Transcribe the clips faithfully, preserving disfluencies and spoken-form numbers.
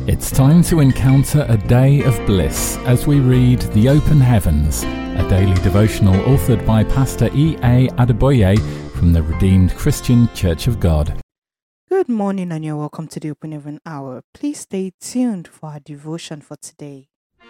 It's time to encounter a day of bliss as we read The Open Heavens, a daily devotional authored by Pastor E A Adeboye from the Redeemed Christian Church of God. Good morning and you're welcome to the Open Heaven Hour. Please stay tuned for our devotion for today.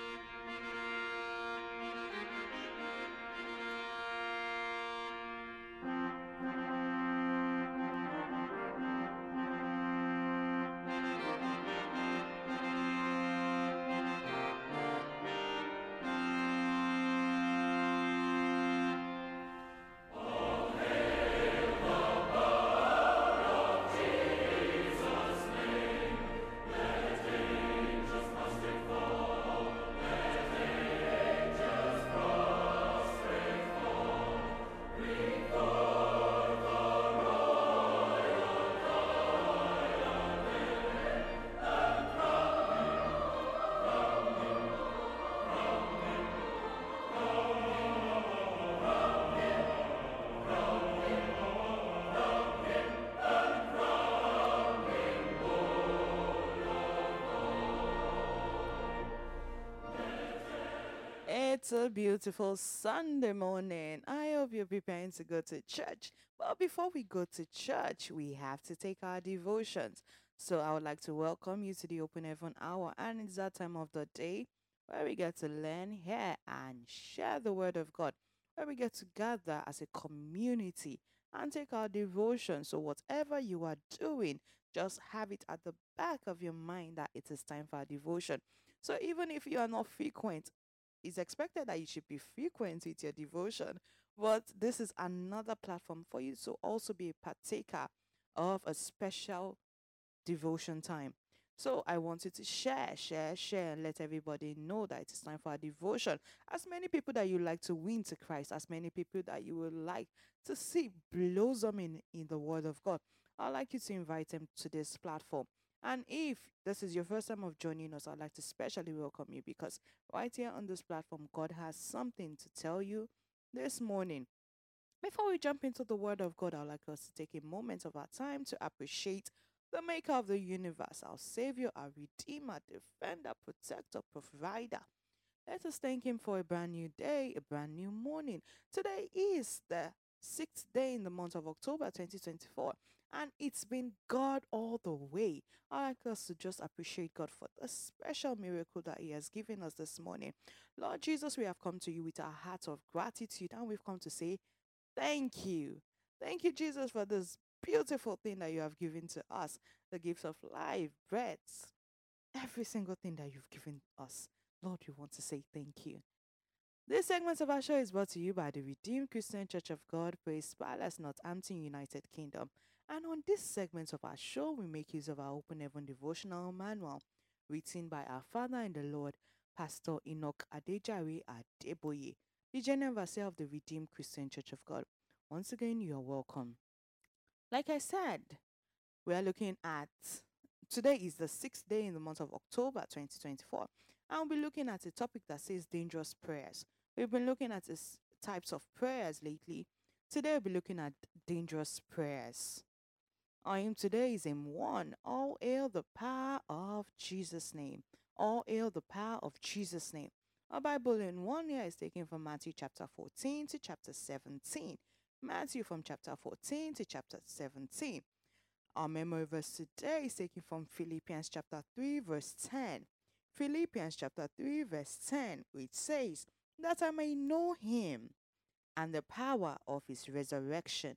It's a beautiful Sunday morning. I hope you're preparing to go to church. But before we go to church, we have to take our devotions. So I would like to welcome you to the Open Heaven Hour. And it's that time of the day where we get to learn, hear, and share the Word of God. Where we get to gather as a community and take our devotion. So whatever you are doing, just have it at the back of your mind that it is time for our devotion. So even if you are not frequent, it's expected that you should be frequent with your devotion, but this is another platform for you to also be a partaker of a special devotion time. So I want you to share, share, share, and let everybody know that it is time for a devotion. As many people that you like to win to Christ, as many people that you would like to see blossoming in the Word of God, I'd like you to invite them to this platform. And if this is your first time of joining us, I'd like to specially welcome you because right here on this platform, God has something to tell you this morning. Before we jump into the Word of God, I'd like us to take a moment of our time to appreciate the Maker of the universe, our Savior, our Redeemer, Defender, Protector, Provider. Let us thank Him for a brand new day, a brand new morning. Today is the sixth day in the month of October twenty twenty-four. And it's been God all the way. I like us to just appreciate God for the special miracle that He has given us this morning. Lord Jesus, we have come to you with our hearts of gratitude and we've come to say thank you. Thank you, Jesus, for this beautiful thing that you have given to us. The gifts of life, breath, every single thing that you've given us. Lord, we want to say thank you. This segment of our show is brought to you by the Redeemed Christian Church of God, Praise Palace, Northampton, United Kingdom. And on this segment of our show, we make use of our Open Heaven Devotional Manual, written by our Father in the Lord, Pastor Enoch Adejare Adeboye, the General Overseer of the Redeemed Christian Church of God. Once again, you are welcome. Like I said, we are looking at, today is the sixth day in the month of October twenty twenty-four, and we'll be looking at a topic that says dangerous prayers. We've been looking at this types of prayers lately. Today we'll be looking at dangerous prayers. Our aim today is in one. All hail the power of Jesus' name. All hail the power of Jesus' name. Our Bible in one here is taken from Matthew chapter fourteen to chapter seventeen. Matthew from chapter fourteen to chapter seventeen. Our memory verse today is taken from Philippians chapter three verse ten. Philippians chapter three verse ten, which says, that I may know Him and the power of His resurrection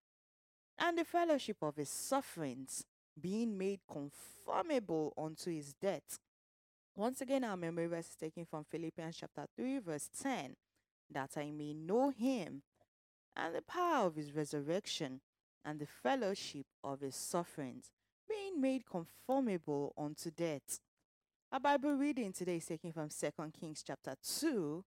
and the fellowship of His sufferings, being made conformable unto His death. Once again, our memory verse is taken from Philippians chapter three verse ten, that I may know Him and the power of His resurrection and the fellowship of His sufferings, being made conformable unto death. Our Bible reading today is taken from Second Kings chapter two,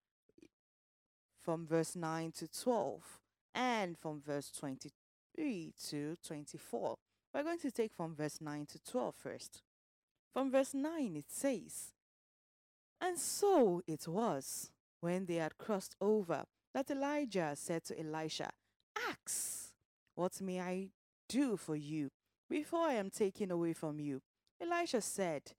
from verse nine to twelve, and from verse twenty-three to twenty-four. We're going to take from verse nine to twelve first. From verse nine it says, and so it was, when they had crossed over, that Elijah said to Elisha, ask, what may I do for you before I am taken away from you? Elisha said,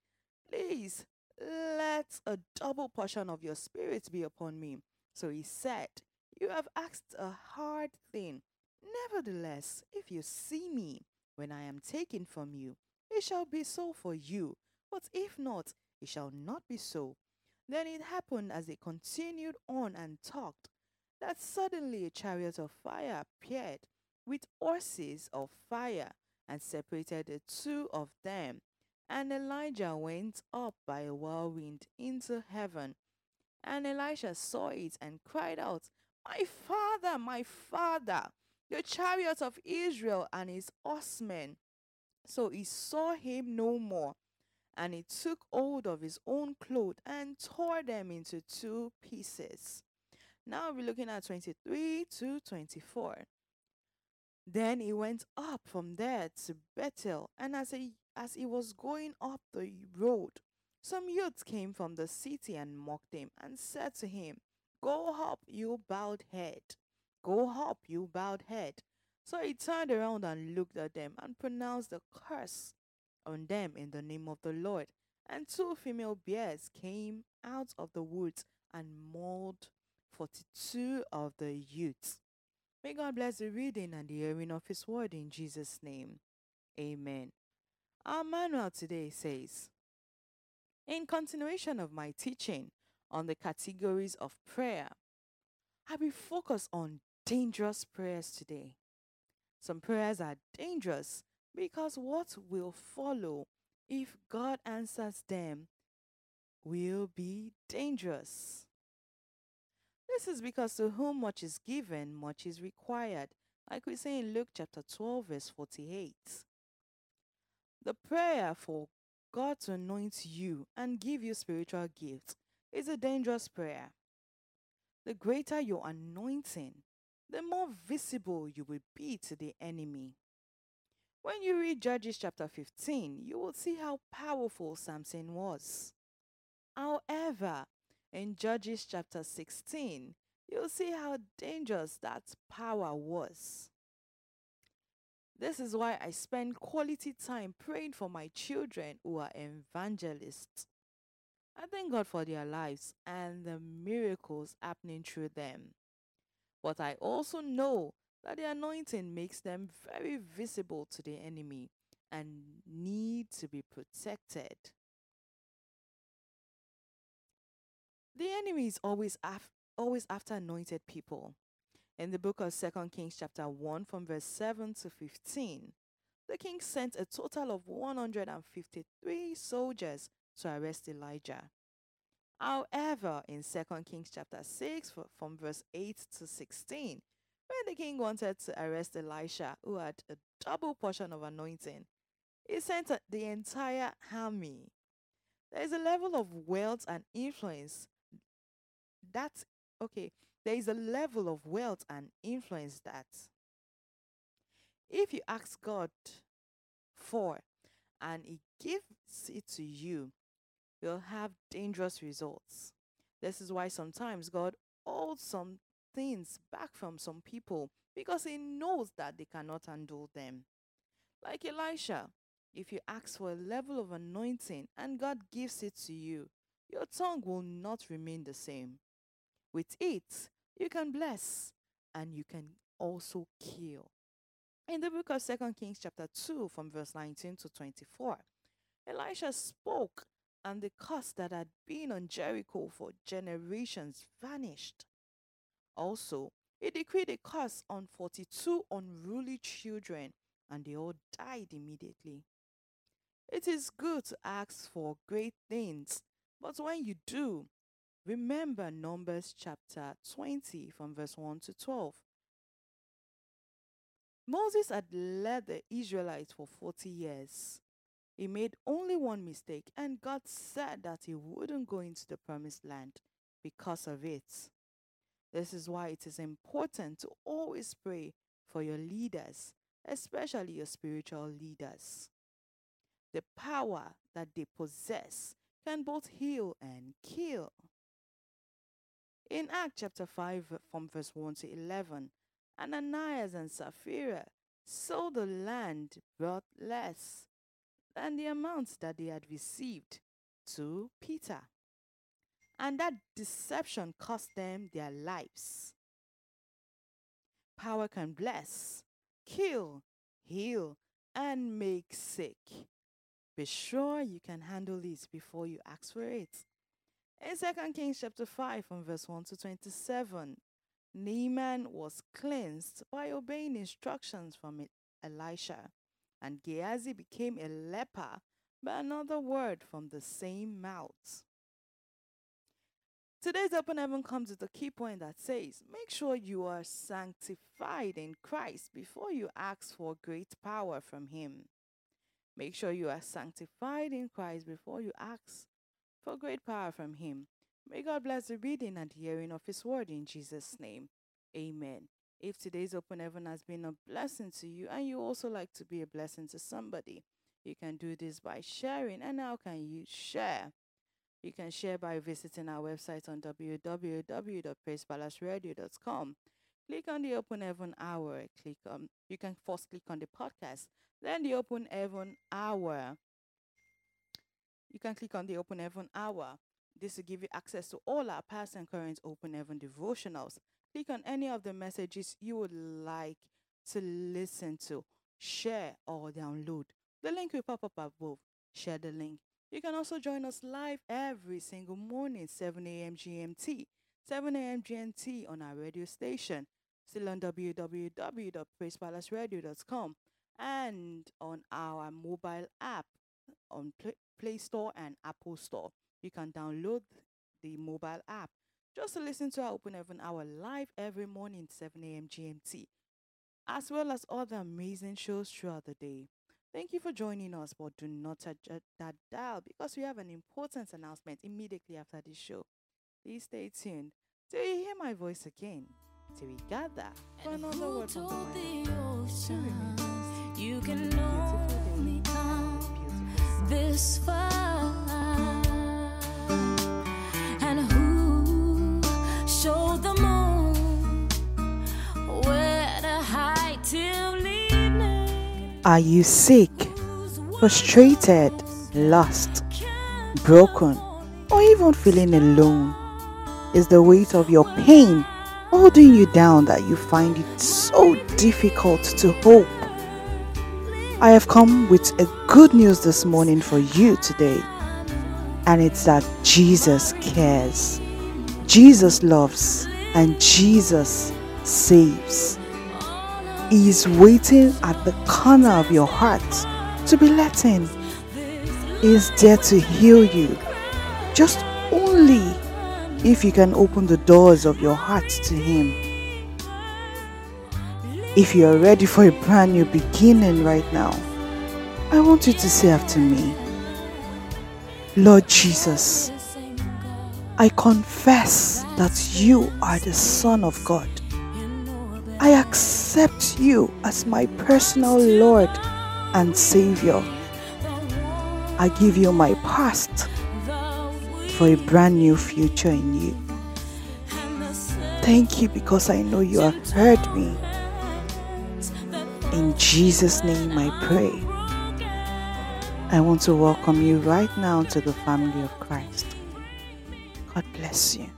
Please let a double portion of your spirit be upon me. So he said, You have asked a hard thing. Nevertheless, if you see me when I am taken from you, it shall be so for you. But if not, it shall not be so. Then it happened as they continued on and talked, that suddenly a chariot of fire appeared with horses of fire and separated the two of them. And Elijah went up by a whirlwind into heaven. And Elisha saw it and cried out, My father, my father, the chariot of Israel and his horsemen. So he saw him no more. And he took hold of his own clothes and tore them into two pieces. Now we're looking at twenty-three to twenty-four. Then he went up from there to Bethel, and as he, as he was going up the road, some youths came from the city and mocked him, and said to him, Go up, you bowed head. Go up, you bowed head. So he turned around and looked at them, and pronounced a curse on them in the name of the Lord. And two female bears came out of the woods and mauled forty-two of the youths. May God bless the reading and the hearing of His word in Jesus' name. Amen. Our manual today says, in continuation of my teaching on the categories of prayer, I will focus on dangerous prayers today. Some prayers are dangerous because what will follow if God answers them will be dangerous. This is because to whom much is given, much is required, like we say in Luke chapter twelve, verse forty-eight. The prayer for God to anoint you and give you spiritual gifts is a dangerous prayer. The greater your anointing, the more visible you will be to the enemy. When you read Judges chapter fifteen, you will see how powerful Samson was. However, in Judges chapter sixteen, you'll see how dangerous that power was. This is why I spend quality time praying for my children who are evangelists. I thank God for their lives and the miracles happening through them. But I also know that the anointing makes them very visible to the enemy and need to be protected. The enemy is always, af- always after anointed people. In the book of Second Kings chapter one from verse seven to fifteen, the king sent a total of one hundred fifty-three soldiers to arrest Elijah. However, in Second Kings chapter six from verse eight to sixteen, when the king wanted to arrest Elisha, who had a double portion of anointing, he sent the entire army. There is a level of wealth and influence that's okay. There is a level of wealth and influence that if you ask God for and He gives it to you, you'll have dangerous results. This is why sometimes God holds some things back from some people because He knows that they cannot handle them. Like Elisha, if you ask for a level of anointing and God gives it to you, your tongue will not remain the same. With it, you can bless and you can also kill. In the book of Second Kings chapter two from verse nineteen to twenty-four, Elisha spoke and the curse that had been on Jericho for generations vanished. Also, he decreed a curse on forty-two unruly children and they all died immediately. It is good to ask for great things, but when you do, remember Numbers chapter twenty from verse one to twelve. Moses had led the Israelites for forty years. He made only one mistake, and God said that he wouldn't go into the promised land because of it. This is why it is important to always pray for your leaders, especially your spiritual leaders. The power that they possess can both heal and kill. In Acts chapter five, from verse one to eleven, Ananias and Sapphira sold the land brought less than the amounts that they had received. to Peter. And that deception cost them their lives. Power can bless, kill, heal, and make sick. Be sure you can handle it before you ask for it. In Second Kings chapter five from verse one to twenty-seven, Naaman was cleansed by obeying instructions from Elisha, and Gehazi became a leper by another word from the same mouth. Today's Open Heaven comes with a key point that says, make sure you are sanctified in Christ before you ask for great power from Him. Make sure you are sanctified in Christ before you ask for great power from Him. May God bless the reading and hearing of His word in Jesus' name. Amen. If today's Open Heaven has been a blessing to you and you also like to be a blessing to somebody, you can do this by sharing. And how can you share? You can share by visiting our website on w w w dot praise palace radio dot com. Click on the Open Heaven Hour. Click on. You can first click on the podcast, then the Open Heaven Hour. You can click on the Open Heaven Hour. This will give you access to all our past and current Open Heaven devotionals. Click on any of the messages you would like to listen to, share, or download. The link will pop up above. Share the link. You can also join us live every single morning, seven a.m. G M T, seven a.m. G M T on our radio station, still on w w w dot praise palace radio dot com, and on our mobile app on Play, Play Store and Apple Store. You can download the mobile app just to listen to our Open Heaven Hour live every morning, seven a.m. G M T, as well as other amazing shows throughout the day. Thank you for joining us, but do not touch that dial because we have an important announcement immediately after this show. Please stay tuned till you hear my voice again, till we gather for another word from the Lord. You can only come this far, and who showed the moon where to hide till evening? Are you sick, frustrated, lost, broken, or even feeling alone? Is the weight of your pain holding you down that you find it so difficult to hope? I have come with a good news this morning for you today, and it's that Jesus cares, Jesus loves, and Jesus saves. He is waiting at the corner of your heart to be let in. He is there to heal you, just only if you can open the doors of your heart to Him. If you are ready for a brand new beginning right now, I want you to say after me, Lord Jesus, I confess that you are the Son of God. I accept you as my personal Lord and Savior. I give you my past for a brand new future in you. Thank you because I know you have heard me. In Jesus' name I pray. I want to welcome you right now to the family of Christ. God bless you.